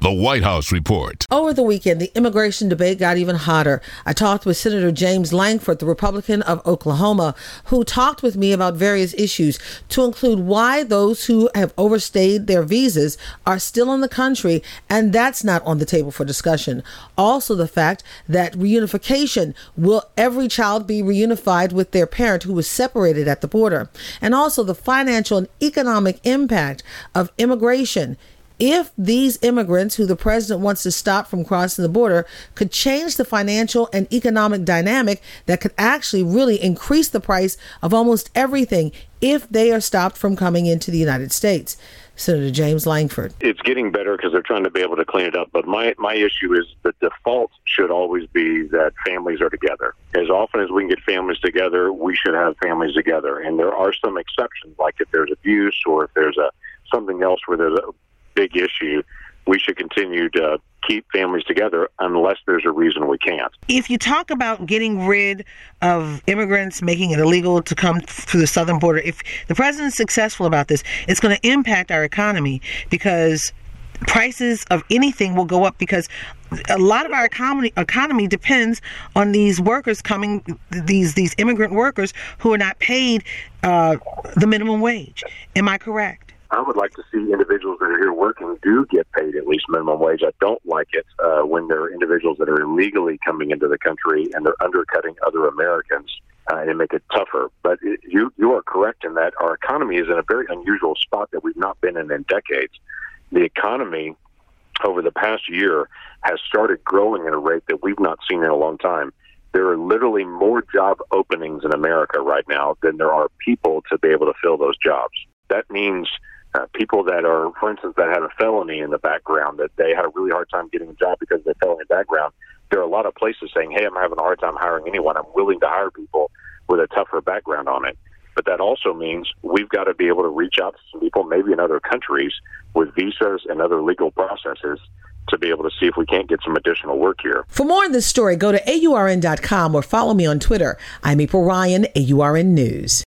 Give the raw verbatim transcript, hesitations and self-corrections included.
The White House Report. Over the weekend, the immigration debate got even hotter. I talked with Senator James Lankford, the Republican of Oklahoma, who talked with me about various issues, to include why those who have overstayed their visas are still in the country, and that's not on the table for discussion. Also, the fact that reunification, will every child be reunified with their parent who was separated at the border? And also the financial and economic impact of immigration. If these immigrants who the president wants to stop from crossing the border could change the financial and economic dynamic that could actually really increase the price of almost everything if they are stopped from coming into the United States. Senator James Lankford. It's getting better because they're trying to be able to clean it up. But my, my issue is the default should always be that families are together. As often as we can get families together, we should have families together. And there are some exceptions, like if there's abuse or if there's a something else where there's a big issue, we should continue to keep families together unless there's a reason we can't. If you talk about getting rid of immigrants, making it illegal to come through the southern border, if the president's successful about this, it's going to impact our economy because prices of anything will go up because a lot of our economy economy depends on these workers coming, these these immigrant workers who are not paid uh, the minimum wage. Am I correct? I would like to see individuals that are here working do get paid at least minimum wage. I don't like it uh, when there are individuals that are illegally coming into the country and they're undercutting other Americans uh, and make it tougher. But it, you you are correct in that our economy is in a very unusual spot that we've not been in in decades. The economy over the past year has started growing at a rate that we've not seen in a long time. There are literally more job openings in America right now than there are people to be able to fill those jobs. That means Uh, people that are, for instance, that had a felony in the background, that they had a really hard time getting a job because of their felony background. There are a lot of places saying, hey, I'm having a hard time hiring anyone. I'm willing to hire people with a tougher background on it. But that also means we've got to be able to reach out to some people, maybe in other countries, with visas and other legal processes to be able to see if we can't get some additional work here. For more on this story, go to A U R N dot com or follow me on Twitter. I'm April Ryan, A U R N News.